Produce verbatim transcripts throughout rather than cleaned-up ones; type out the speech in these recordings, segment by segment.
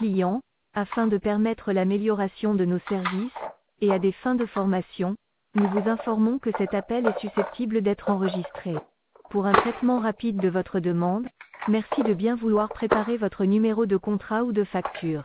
clients, afin de permettre l'amélioration de nos services, et à des fins de formation, nous vous informons que cet appel est susceptible d'être enregistré. Pour un traitement rapide de votre demande, merci de bien vouloir préparer votre numéro de contrat ou de facture.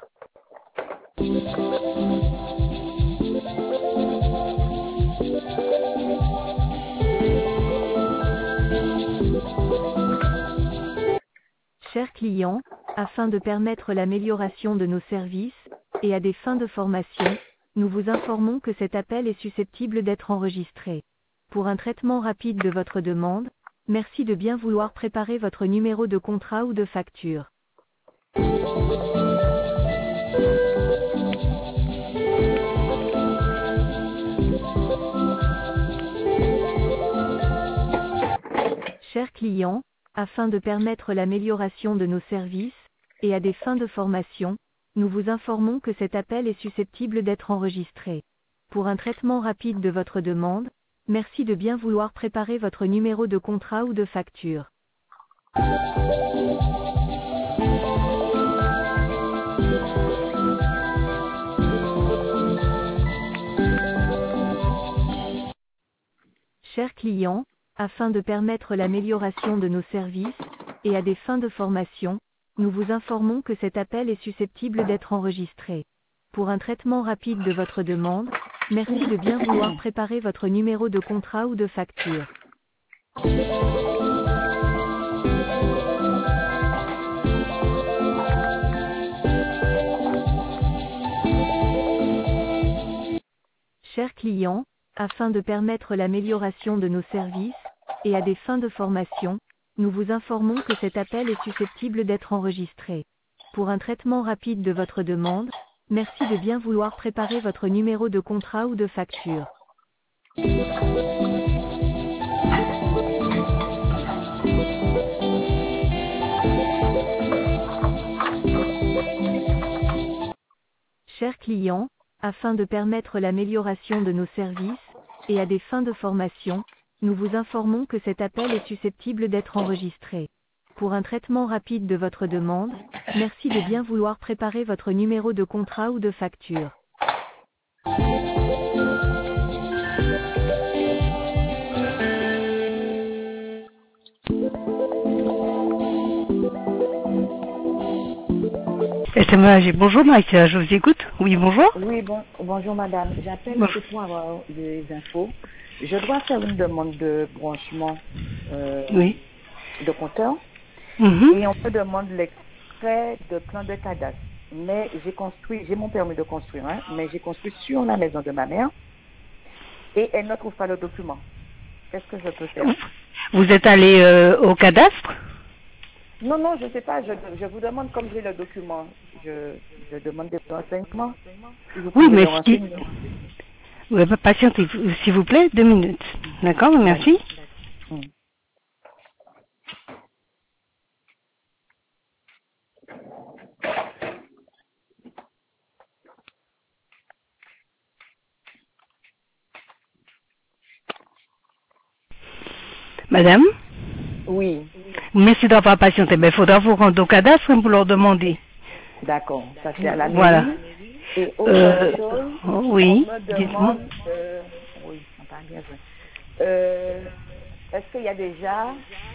Chers clients, afin de permettre l'amélioration de nos services, et à des fins de formation, nous vous informons que cet appel est susceptible d'être enregistré. Pour un traitement rapide de votre demande, merci de bien vouloir préparer votre numéro de contrat ou de facture. Chers clients, afin de permettre l'amélioration de nos services, et à des fins de formation, nous vous informons que cet appel est susceptible d'être enregistré. Pour un traitement rapide de votre demande, merci de bien vouloir préparer votre numéro de contrat ou de facture. Chers clients, afin de permettre l'amélioration de nos services, et à des fins de formation, nous vous informons que cet appel est susceptible d'être enregistré. Pour un traitement rapide de votre demande, merci de bien vouloir préparer votre numéro de contrat ou de facture. Chers clients, afin de permettre l'amélioration de nos services, et à des fins de formation, nous vous informons que cet appel est susceptible d'être enregistré. Pour un traitement rapide de votre demande, merci de bien vouloir préparer votre numéro de contrat ou de facture. Chers clients, afin de permettre l'amélioration de nos services, et à des fins de formation, nous vous informons que cet appel est susceptible d'être enregistré. Pour un traitement rapide de votre demande, merci de bien vouloir préparer votre numéro de contrat ou de facture. S M A G, bonjour Mike, je vous écoute. Oui, bonjour. Oui, bon, bonjour madame. J'appelle Bon. pour avoir des infos. Je dois faire une demande de branchement euh, Oui. de compteur Mhm. et on me demande l'extrait de plan de cadastre. Mais j'ai construit, j'ai mon permis de construire, hein, mais j'ai construit sur la maison de ma mère et elle ne trouve pas le document. Qu'est-ce que je peux faire? Vous êtes allé euh, au cadastre? Non, non, je ne sais pas. Je, je vous demande comme j'ai le document. Je, je demande des renseignements. Si vous Oui, pouvez mais me ce qui... renseigner. Oui, patientez, s'il vous plaît, deux minutes. D'accord, merci. Mm. Madame? Oui, Merci d'avoir patienté. Mais il faudra vous rendre au cadastre pour leur demander. d'accord. Ça c'est à la mairie. Voilà. Et autre Euh, chose, oui, on me dites-moi. demande, euh, oui, on parle bien joué. Euh, est-ce qu'il y a déjà,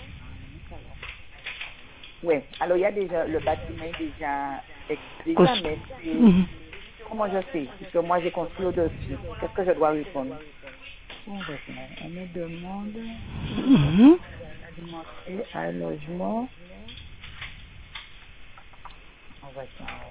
oui, alors il y a déjà, le bâtiment est déjà, déjà, Cos- mais c'est, Mhm. comment je sais, puisque moi j'ai construit au-dessus, qu'est-ce que je dois répondre? On me demande Mhm. d'alimenter un logement. On va voir.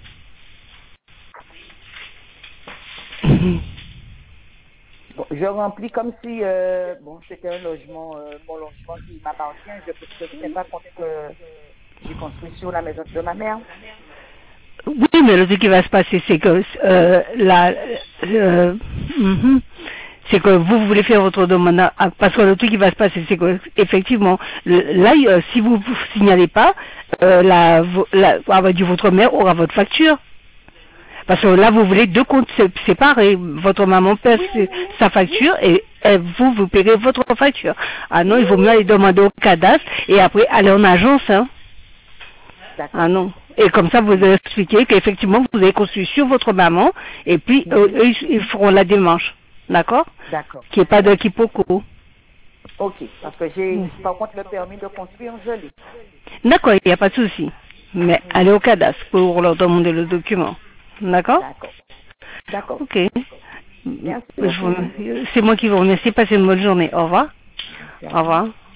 Mhm. Bon, je remplis comme si euh, bon, c'était un logement, euh, mon logement qui m'appartient. Je ne sais pas compte que j'ai construit sur la maison de ma mère. Oui, mais le truc qui va se passer, c'est que euh, la, euh, mhm. c'est que vous voulez faire votre demande, à- à- parce que le truc qui va se passer, c'est que effectivement, le- là, euh, si vous vous signalez pas, euh, la, vo- la, on va dire votre mère aura votre facture. Parce que là, vous voulez deux comptes sé- séparés. Votre maman paie ses- sa facture et, et vous, vous paierez votre facture. Ah non, il vaut mieux aller demander au cadastre et après aller en agence. Hein. D'accord. Ah non. Et comme ça, vous avez expliqué qu'effectivement, vous avez construit sur votre maman, et puis Mhm. eux, eux, ils feront la démarche. D'accord? D'accord. Qu'il n'y ait pas de quiproquo. Ok, parce que j'ai, Mhm. par contre, le permis de construire, je l'ai. D'accord, il n'y a pas de souci. Mais allez au cadastre pour leur demander le document. D'accord? D'accord. D'accord. Ok. Merci Je beaucoup. vous- C'est moi qui vous remercie. Passez une bonne journée. Au revoir. Merci, au Au revoir. revoir.